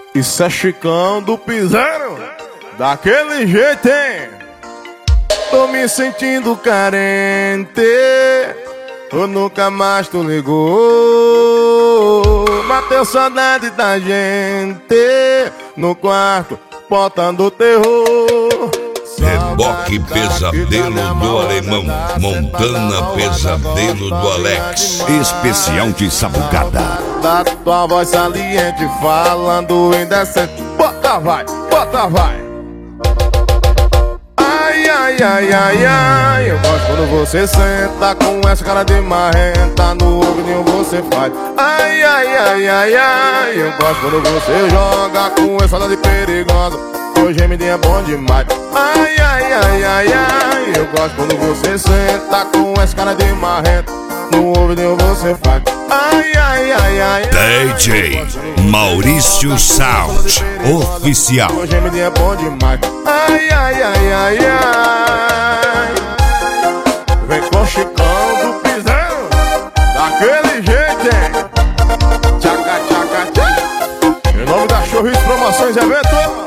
Isso é Chicão do Piseiro, daquele jeito, hein? Tô me sentindo carente, ou nunca mais tu ligou. Bateu saudade da gente no quarto, botando terror. Reboque Pesadelo do Alemão, Montana Pesadelo do Alex. Especial de Sabucada. Da tua voz saliente, falando indecente. Bota vai, bota vai. Ai, ai, ai, ai, ai. Eu gosto quando você senta com essa cara de marrenta. No ouvidinho você faz. Ai, ai, ai, ai, ai. Eu gosto quando você joga com essa cara de perigosa. O gemidinho é bom demais. Ai, ai, ai, ai, ai. Eu gosto quando você senta com essa cara de marrenta. No ouvidinho você faz. Ai, ai, ai, ai, ai. DJ Maurício Sound Oficial. O gemidinho é bom demais. Ai, ai, ai, ai, ai. Vem com o Chicão do Piseiro, daquele jeito, hein? Tchaca, tchaca, tchaca. Em nome da Churris Promoções Evento.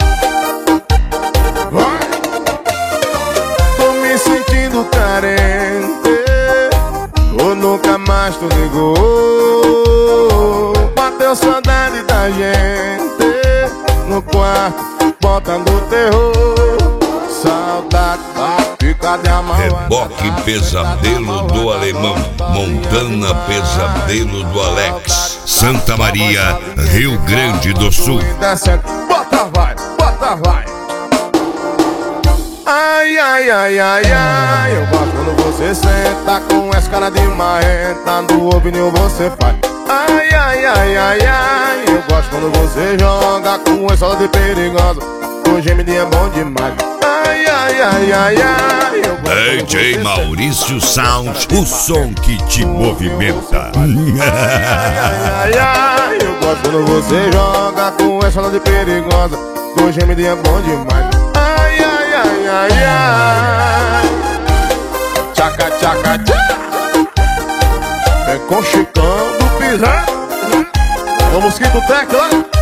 Vai. Tô me sentindo carente, ou nunca mais tu ligou. Bateu saudade da gente no quarto, botando terror. Saudade da fica de amarrar. Reboque Pesadelo do Alemão, Montana Pesadelo do Alex. Santa Maria, Rio Grande do Sul. Bota vai, bota vai. Ai, ai, ai, ai, ai. Eu gosto quando você senta com essa cara de marrenta. No ouvidinho você faz. Ai, ai, ai, ai, ai. Eu gosto quando você joga com essa de perigosa. O gemidinho é bom demais. Ai, ai, ai, ai, ai. DJ Maurício Sound, o som que te movimenta. Ai, ai, ai. Eu gosto quando você joga com essa de perigosa. O gemidinho é bom demais. Ai, ai, ai, ai, ai. Tchaca, tchaca, tchaca. É com Chicão do Piseiro. O mosquito tecla.